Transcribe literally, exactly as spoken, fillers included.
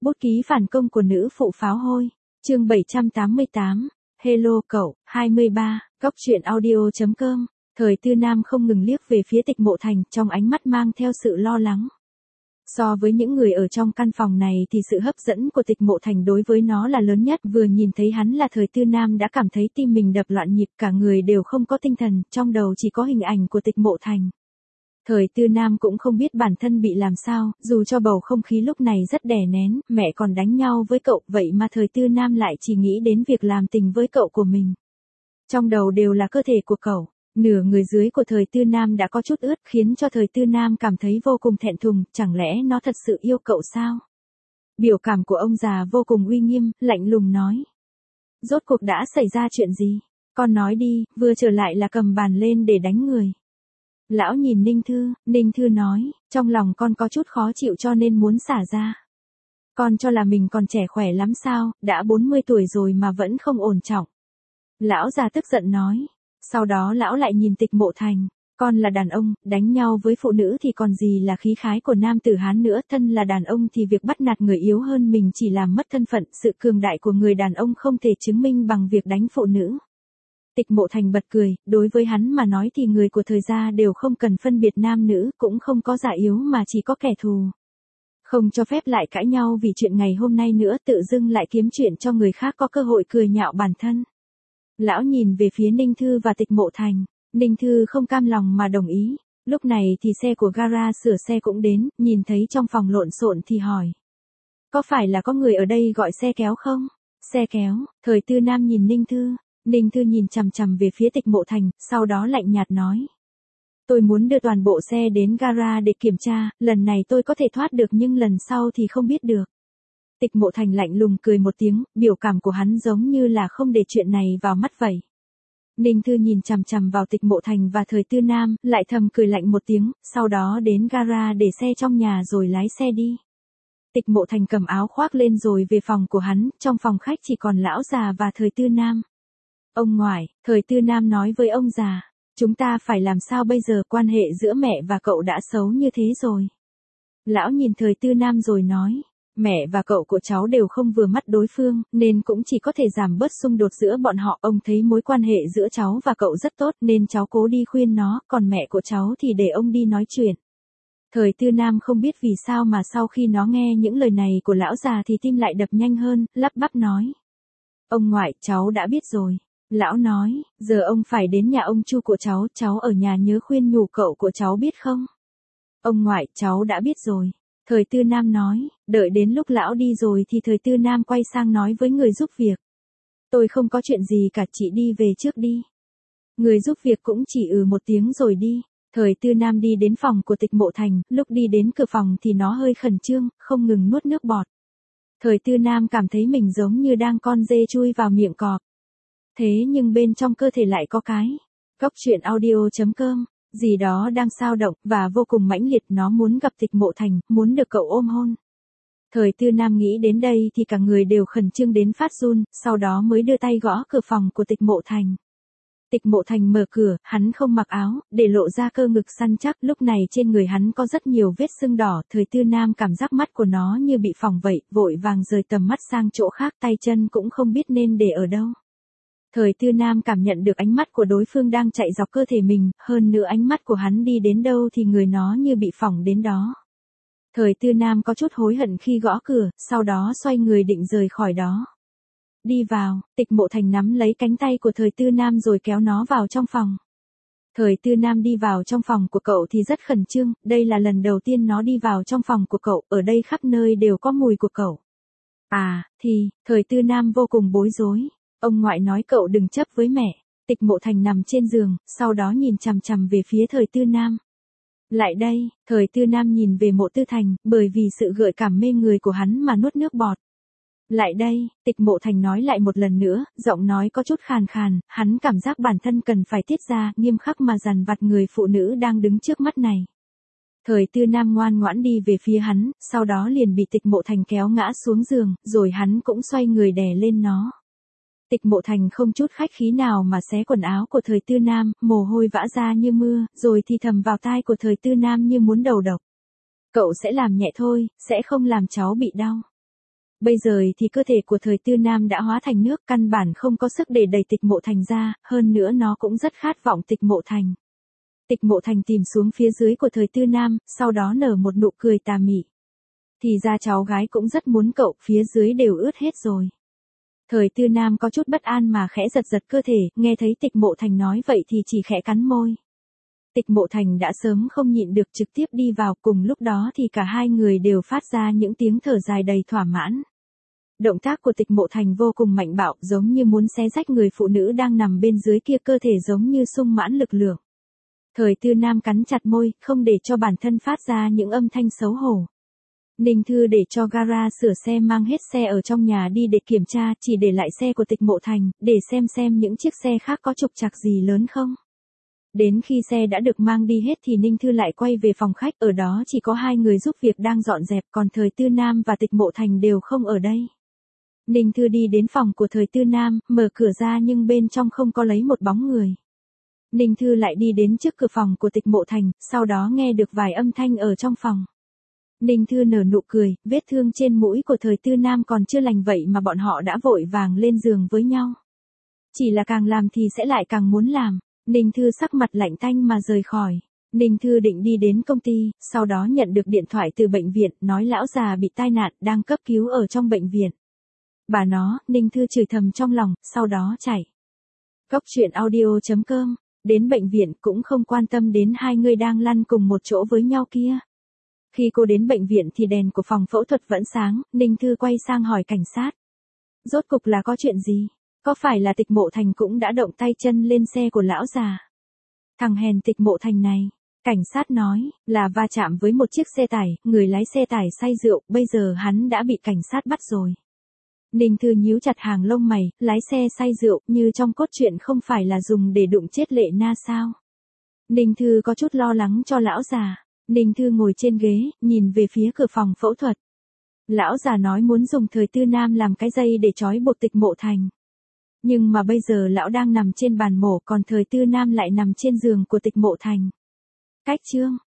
Bút ký phản công của nữ phụ pháo hôi. Chương bảy trăm tám mươi tám. Hello cậu, hai mươi ba, góc truyện audio.com. Thời Tư Nam không ngừng liếc về phía Tịch Mộ Thành, trong ánh mắt mang theo sự lo lắng. So với những người ở trong căn phòng này thì sự hấp dẫn của Tịch Mộ Thành đối với nó là lớn nhất. Vừa nhìn thấy hắn là Thời Tư Nam đã cảm thấy tim mình đập loạn nhịp, cả người đều không có tinh thần, trong đầu chỉ có hình ảnh của Tịch Mộ Thành. Thời Tư Nam cũng không biết bản thân bị làm sao, dù cho bầu không khí lúc này rất đè nén, mẹ còn đánh nhau với cậu, vậy mà Thời Tư Nam lại chỉ nghĩ đến việc làm tình với cậu của mình. Trong đầu đều là cơ thể của cậu, nửa người dưới của Thời Tư Nam đã có chút ướt, khiến cho Thời Tư Nam cảm thấy vô cùng thẹn thùng, chẳng lẽ nó thật sự yêu cậu sao? Biểu cảm của ông già vô cùng uy nghiêm, lạnh lùng nói. Rốt cuộc đã xảy ra chuyện gì? Con nói đi, vừa trở lại là cầm bàn lên để đánh người. Lão nhìn Ninh Thư, Ninh Thư nói, trong lòng con có chút khó chịu cho nên muốn xả ra. Con cho là mình còn trẻ khỏe lắm sao, đã bốn mươi tuổi rồi mà vẫn không ổn trọng. Lão già tức giận nói, sau đó lão lại nhìn Tịch Mộ Thành, con là đàn ông, đánh nhau với phụ nữ thì còn gì là khí khái của nam tử Hán nữa, thân là đàn ông thì việc bắt nạt người yếu hơn mình chỉ làm mất thân phận, sự cường đại của người đàn ông không thể chứng minh bằng việc đánh phụ nữ. Tịch Mộ Thành bật cười, đối với hắn mà nói thì người của thời gia đều không cần phân biệt nam nữ, cũng không có già yếu mà chỉ có kẻ thù. Không cho phép lại cãi nhau vì chuyện ngày hôm nay nữa, tự dưng lại kiếm chuyện cho người khác có cơ hội cười nhạo bản thân. Lão nhìn về phía Ninh Thư và Tịch Mộ Thành, Ninh Thư không cam lòng mà đồng ý. Lúc này thì xe của gara sửa xe cũng đến, nhìn thấy trong phòng lộn xộn thì hỏi. Có phải là có người ở đây gọi xe kéo không? Xe kéo, Thời Tư Nam nhìn Ninh Thư. Ninh Thư nhìn chằm chằm về phía Tịch Mộ Thành, sau đó lạnh nhạt nói. Tôi muốn đưa toàn bộ xe đến gara để kiểm tra, lần này tôi có thể thoát được nhưng lần sau thì không biết được. Tịch Mộ Thành lạnh lùng cười một tiếng, biểu cảm của hắn giống như là không để chuyện này vào mắt vậy. Ninh Thư nhìn chằm chằm vào Tịch Mộ Thành và Thời Tư Nam, lại thầm cười lạnh một tiếng, sau đó đến gara để xe trong nhà rồi lái xe đi. Tịch Mộ Thành cầm áo khoác lên rồi về phòng của hắn, trong phòng khách chỉ còn lão già và Thời Tư Nam. Ông ngoại, Thời Tư Nam nói với ông già, chúng ta phải làm sao bây giờ, quan hệ giữa mẹ và cậu đã xấu như thế rồi. Lão nhìn Thời Tư Nam rồi nói, mẹ và cậu của cháu đều không vừa mắt đối phương, nên cũng chỉ có thể giảm bớt xung đột giữa bọn họ. Ông thấy mối quan hệ giữa cháu và cậu rất tốt nên cháu cố đi khuyên nó, còn mẹ của cháu thì để ông đi nói chuyện. Thời Tư Nam không biết vì sao mà sau khi nó nghe những lời này của lão già thì tim lại đập nhanh hơn, lắp bắp nói. Ông ngoại, cháu đã biết rồi. Lão nói, giờ ông phải đến nhà ông Chu của cháu, cháu ở nhà nhớ khuyên nhủ cậu của cháu biết không? Ông ngoại, cháu đã biết rồi. Thời Tư Nam nói, đợi đến lúc lão đi rồi thì Thời Tư Nam quay sang nói với người giúp việc. Tôi không có chuyện gì cả, chị đi về trước đi. Người giúp việc cũng chỉ ừ một tiếng rồi đi. Thời Tư Nam đi đến phòng của Tịch Mộ Thành, lúc đi đến cửa phòng thì nó hơi khẩn trương, không ngừng nuốt nước bọt. Thời Tư Nam cảm thấy mình giống như đang con dê chui vào miệng cọp. Thế nhưng bên trong cơ thể lại có cái. Góc truyện audio.com. Gì đó đang xao động, và vô cùng mãnh liệt, nó muốn gặp Tịch Mộ Thành, muốn được cậu ôm hôn. Thời Tư Nam nghĩ đến đây thì cả người đều khẩn trương đến phát run, sau đó mới đưa tay gõ cửa phòng của Tịch Mộ Thành. Tịch Mộ Thành mở cửa, hắn không mặc áo, để lộ ra cơ ngực săn chắc, lúc này trên người hắn có rất nhiều vết sưng đỏ. Thời Tư Nam cảm giác mắt của nó như bị phỏng vậy, vội vàng rời tầm mắt sang chỗ khác, tay chân cũng không biết nên để ở đâu. Thời Tư Nam cảm nhận được ánh mắt của đối phương đang chạy dọc cơ thể mình, hơn nữa ánh mắt của hắn đi đến đâu thì người nó như bị phỏng đến đó. Thời Tư Nam có chút hối hận khi gõ cửa, sau đó xoay người định rời khỏi đó. Đi vào, Tịch Mộ Thành nắm lấy cánh tay của Thời Tư Nam rồi kéo nó vào trong phòng. Thời Tư Nam đi vào trong phòng của cậu thì rất khẩn trương, đây là lần đầu tiên nó đi vào trong phòng của cậu, ở đây khắp nơi đều có mùi của cậu. À, thì, Thời Tư Nam vô cùng bối rối. Ông ngoại nói cậu đừng chấp với mẹ. Tịch Mộ Thành nằm trên giường, sau đó nhìn chằm chằm về phía Thời Tư Nam. Lại đây, Thời Tư Nam nhìn về Mộ Tư Thành, bởi vì sự gợi cảm mê người của hắn mà nuốt nước bọt. Lại đây, Tịch Mộ Thành nói lại một lần nữa, giọng nói có chút khàn khàn, hắn cảm giác bản thân cần phải tiết ra, nghiêm khắc mà dằn vặt người phụ nữ đang đứng trước mắt này. Thời Tư Nam ngoan ngoãn đi về phía hắn, sau đó liền bị Tịch Mộ Thành kéo ngã xuống giường, rồi hắn cũng xoay người đè lên nó. Tịch Mộ Thành không chút khách khí nào mà xé quần áo của Thời Tư Nam, mồ hôi vã ra như mưa, rồi thì thầm vào tai của Thời Tư Nam như muốn đầu độc. Cậu sẽ làm nhẹ thôi, sẽ không làm cháu bị đau. Bây giờ thì cơ thể của thời Tư Nam đã hóa thành nước, căn bản không có sức để đẩy Tịch Mộ Thành ra, hơn nữa nó cũng rất khát vọng Tịch Mộ Thành. Tịch Mộ Thành tìm xuống phía dưới của thời Tư Nam, sau đó nở một nụ cười tà mị. Thì ra cháu gái cũng rất muốn cậu, phía dưới đều ướt hết rồi. Thời Tư Nam có chút bất an mà khẽ giật giật cơ thể, nghe thấy Tịch Mộ Thành nói vậy thì chỉ khẽ cắn môi. Tịch Mộ Thành đã sớm không nhịn được trực tiếp đi vào, cùng lúc đó thì cả hai người đều phát ra những tiếng thở dài đầy thỏa mãn. Động tác của Tịch Mộ Thành vô cùng mạnh bạo, giống như muốn xé rách người phụ nữ đang nằm bên dưới kia, cơ thể giống như sung mãn lực lượng. Thời Tư Nam cắn chặt môi, không để cho bản thân phát ra những âm thanh xấu hổ. Ninh Thư để cho gara sửa xe mang hết xe ở trong nhà đi để kiểm tra, chỉ để lại xe của Tịch Mộ Thành, để xem xem những chiếc xe khác có trục trặc gì lớn không. Đến khi xe đã được mang đi hết thì Ninh Thư lại quay về phòng khách, ở đó chỉ có hai người giúp việc đang dọn dẹp, còn thời Tư Nam và Tịch Mộ Thành đều không ở đây. Ninh Thư đi đến phòng của thời Tư Nam, mở cửa ra nhưng bên trong không có lấy một bóng người. Ninh Thư lại đi đến trước cửa phòng của Tịch Mộ Thành, sau đó nghe được vài âm thanh ở trong phòng. Ninh Thư nở nụ cười, vết thương trên mũi của thời Tư Nam còn chưa lành vậy mà bọn họ đã vội vàng lên giường với nhau. Chỉ là càng làm thì sẽ lại càng muốn làm. Ninh Thư sắc mặt lạnh tanh mà rời khỏi. Ninh Thư định đi đến công ty, sau đó nhận được điện thoại từ bệnh viện, nói lão già bị tai nạn, đang cấp cứu ở trong bệnh viện. Bà nó, Ninh Thư chửi thầm trong lòng, sau đó chạy. Cốc truyện audio chấm com, đến bệnh viện cũng không quan tâm đến hai người đang lăn cùng một chỗ với nhau kia. Khi cô đến bệnh viện thì đèn của phòng phẫu thuật vẫn sáng, Ninh Thư quay sang hỏi cảnh sát. Rốt cục là có chuyện gì? Có phải là Tịch Mộ Thành cũng đã động tay chân lên xe của lão già? Thằng hèn Tịch Mộ Thành này, cảnh sát nói, là va chạm với một chiếc xe tải, người lái xe tải say rượu, bây giờ hắn đã bị cảnh sát bắt rồi. Ninh Thư nhíu chặt hàng lông mày, lái xe say rượu, như trong cốt truyện không phải là dùng để đụng chết Lệ Na sao? Ninh Thư có chút lo lắng cho lão già. Ninh Thư ngồi trên ghế, nhìn về phía cửa phòng phẫu thuật. Lão già nói muốn dùng thời Tư Nam làm cái dây để trói buộc Tịch Mộ Thành. Nhưng mà bây giờ lão đang nằm trên bàn mổ, còn thời Tư Nam lại nằm trên giường của Tịch Mộ Thành. Cách chương